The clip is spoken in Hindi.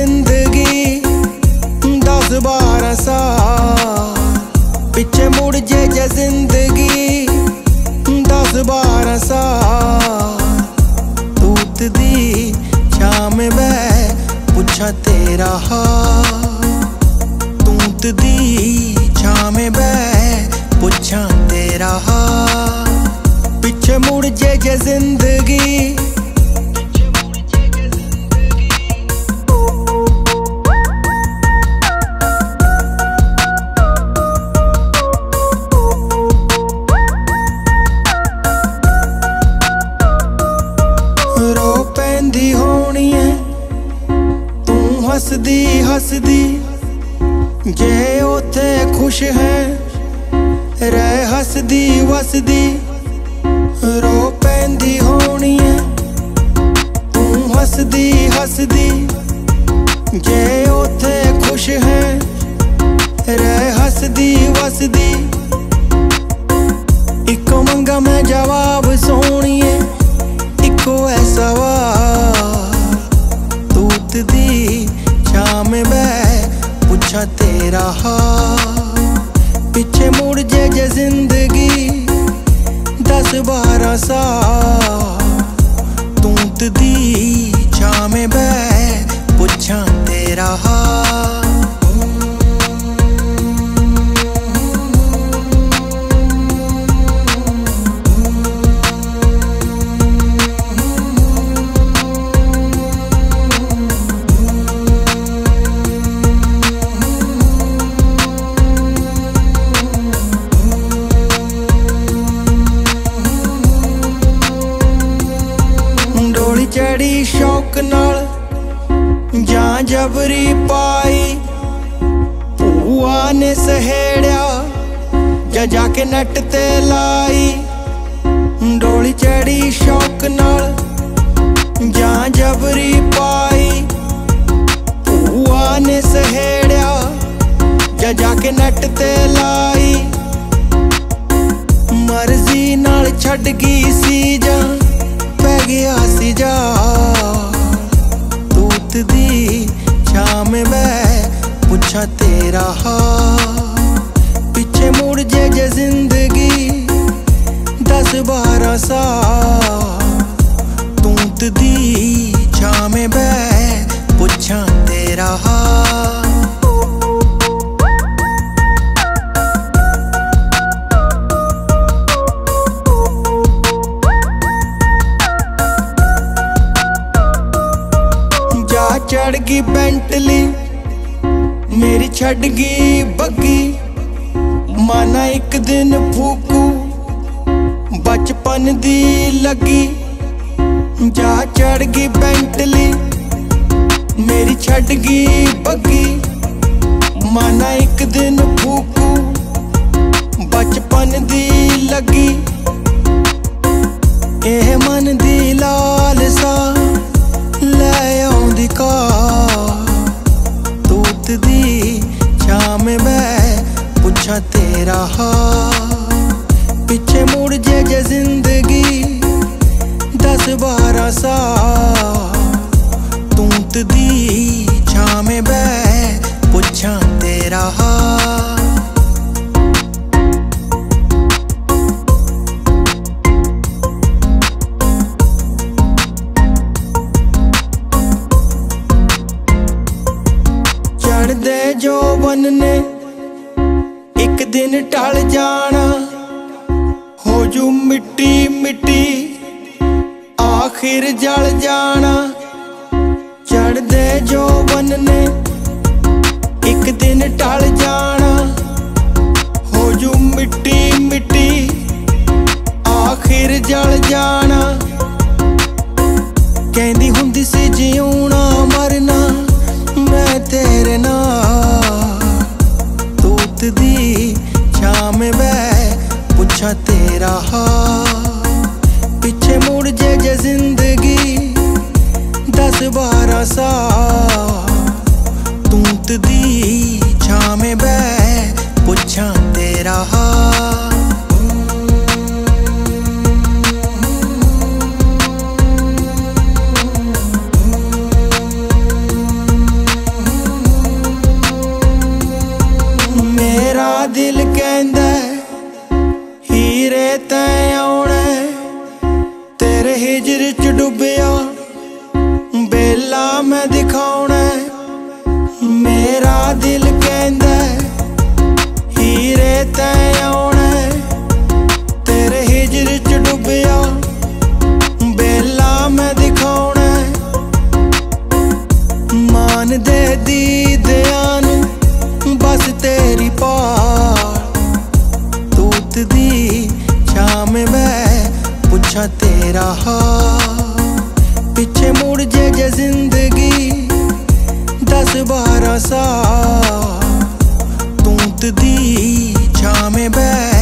जिंदगी 10-12 साल पिछे मुड़ जे जिंदगी 10-12 साल तूत दी छाम बह पुछा तेरा हाल तूत दी छाम बह पुछा तेरा हाल पिछे मुड़ जे जिंदगी रो पैंदी होनी है तू हसदी हसदी जे उथे खुश है रह हसदी वसदी रो पैंदी होनी है तू हसदी हसदी जे उथे खुश है रह हसदी वसदी इको मंगा मैं जवाब सोनिए इको ऐसा तूत दी छाम बह पुछा तेरा हाल पिछे मुड़ जे जिंदगी 10-12 साल तूत दी छाम बह पुछा तेरा हाल चढ़ी शौक नाल जां जबरी पाई भूआ ने सहेड़िया जा जाके नट ते लाई डोली चढ़ी शौक नाल जां जबरी पाई भूआ ने सहेड़िया जा जाके नट ते लाई मर्जी नाल छड़ गई सी जा पै गया सी जा तूत दी छाम बह पुछा तेरा हाल पिछे मुड़ जे जिंदगी 10-12 साल तूत दी छाम बह पुछा तेरा हाल चढ़ गई बेंटली मेरी छड़ गई बग्गी माना एक दिन फूकू बचपन दी लगी जा चढ़ गई बेंटली मेरी छड़ गई बग्गी माना एक दिन फूकू बचपन दी लगी एह मन दी लालसा ले आउंदी तूत दी छाम बह पुछा तेरा हाल पिछे मुड़ जे जिंदगी 10-12 साल तूत दी छाम बह पुछा तेरा हाल दे जो बनने एक दिन टल जाना हो जू मिट्टी मिट्टी आखिर जल जाना चढ़ दे जो बनने एक दिन टल जाना हो जू मिट्टी मिट्टी आखिर जल जाना कहंदी हुंदी सी जीऊना मरना मैं तेरे नाल तूत दी छाम बह पुछा तेरा हाल पिछे मुड़ जे जिंदगी 10-12 साल दिल कहंदा हीरे तैं आउणा, तेरे हिजर च डुबिया बेला मैं दिखाउणा। मेरा दिल कहंदा हीरे तैं आउणा, तेरे हिजर च डुबिया बेला मैं दिखाउणा। मान दे दीदियां नूं बस तेरी पाल, तूत दी छां में मैं पुछा तेरा हाल। पिछे मुड़ जे जिंदगी 10-12 साल, तूत दी छां में